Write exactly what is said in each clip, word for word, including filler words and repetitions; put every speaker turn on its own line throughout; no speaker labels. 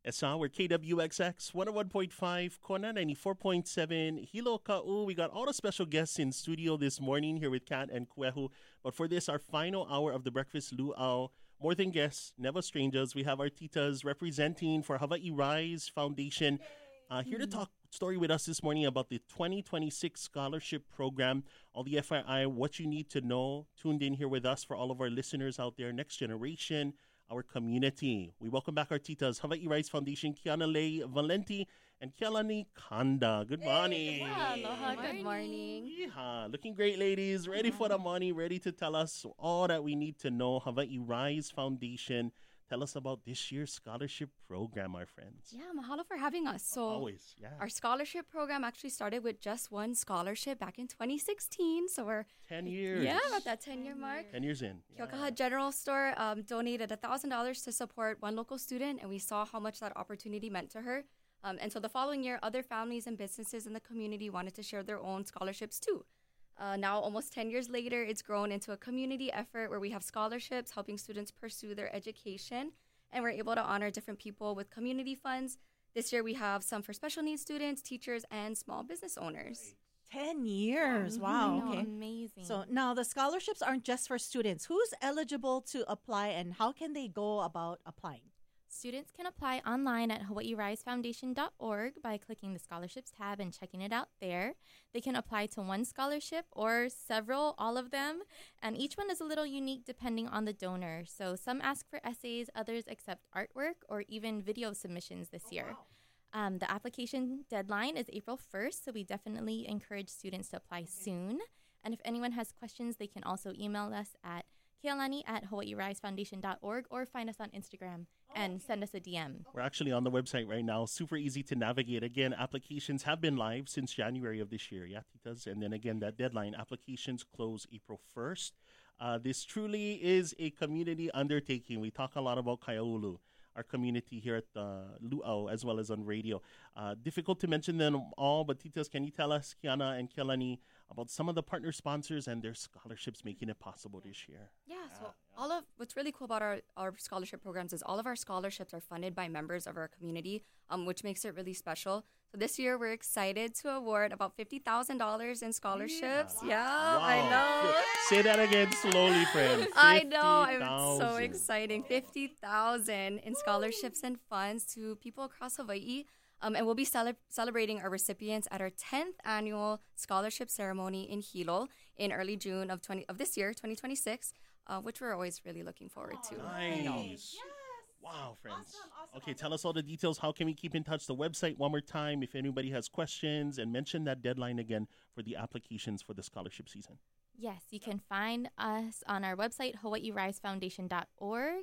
Esa, we're K W X X, one oh one point five, Kona ninety-four point seven, Hilo Ka'u. We got all the special guests in studio this morning here with Kat and Kuehu. But for this, our final hour of the Breakfast Luau, more than guests, never strangers, we have our titas representing for Hawaii Rise Foundation. Uh, here to talk story with us this morning about the twenty twenty-six scholarship program. All the F Y I, what you need to know, tuned in here with us for all of our listeners out there, next generation, our community. We welcome back our titas, Hawaii Rise Foundation, Kiana Lei Valenti and Kialani Kanda. Good morning.
Hey, aloha, good morning.
Yeehaw. Looking great, ladies. Ready for the money, ready to tell us all that we need to know. Hawaii Rise Foundation. Tell us about this year's scholarship program, our friends.
Yeah, mahalo for having us. So
Always, yeah.
Our scholarship program actually started with just one scholarship back in twenty sixteen. So we're
ten years.
Yeah, at that ten-year mark.
ten years in. Yeah.
Keaukaha General Store um, donated one thousand dollars to support one local student, and we saw how much that opportunity meant to her. Um, and so the following year, other families and businesses in the community wanted to share their own scholarships too. Uh, now, almost ten years later, it's grown into a community effort where we have scholarships helping students pursue their education, and we're able to honor different people with community funds. This year, we have some for special needs students, teachers, and small business owners.
ten years. Wow.
know,
Okay.
Amazing.
So now the scholarships aren't just for students. Who's eligible to apply and how can they go about applying?
Students can apply online at hawaii rise foundation dot org by clicking the scholarships tab and checking it out there. They can apply to one scholarship or several, all of them, and each one is a little unique depending on the donor. So some ask for essays, others accept artwork or even video submissions this year. Um, the application deadline is April first, so we definitely encourage students to apply soon. And if anyone has questions, they can also email us at Kealani at hawaii rise foundation dot org or find us on Instagram and send us a D M.
We're actually on the website right now. Super easy to navigate. Again, applications have been live since January of this year. Yeah, titas. And then again, that deadline, applications close April first. Uh, this truly is a community undertaking. We talk a lot about Kaiaulu, our community here at the Luau, as well as on radio. Uh, difficult to mention them all, but titas, can you tell us, Kiana and Kialani, about some of the partner sponsors and their scholarships making it possible this year?
Yeah, so all of what's really cool about our, our scholarship programs is all of our scholarships are funded by members of our community, um, which makes it really special. So this year we're excited to award about fifty thousand dollars in scholarships. Yeah,
Wow.
I know.
Say that again slowly, friend.
I know. It's so
fifty thousand.
exciting. fifty thousand in scholarships and funds to people across Hawaii. Um, and we'll be cele- celebrating our recipients at our tenth annual scholarship ceremony in Hilo in early June of twenty of this year, twenty twenty-six, uh, which we're always really looking forward to.
Nice. Wow, friends. Okay, tell us all the details. How can we keep in touch? The website one more time if anybody has questions, and mention that deadline again for the applications for the scholarship season.
Yes, you can find us on our website, hawaii rise foundation dot org,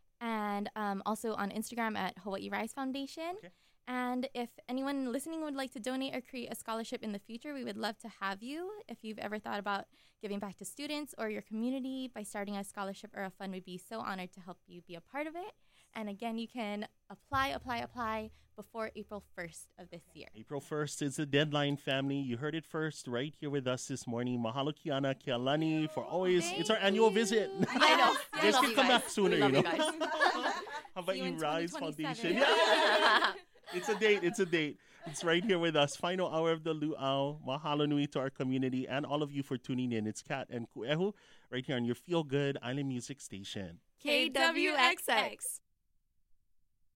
and um, also on Instagram at Hawaii Rise Foundation.
Okay.
And if anyone listening would like to donate or create a scholarship in the future, we would love to have you. If you've ever thought about giving back to students or your community by starting a scholarship or a fund, we'd be so honored to help you be a part of it. And again, you can apply, apply, apply before April first of this year.
April first is the deadline, family. You heard it first right here with us this morning. Mahalo, Kiana, Kialani, for always.
Thank
it's our annual
you.
visit.
I know.
You guys
love
can
you
come
guys.
back sooner,
We
you
love
know.
you guys.
How about
See you
you,
in
Rise
twenty
Foundation?
twenty-seven.
Yeah. It's a date. It's a date. It's right here with us. Final hour of the Luau. Mahalo nui to our community and all of you for tuning in. It's Kat and Kuehu right here on your Feel Good Island Music Station.
K W X X.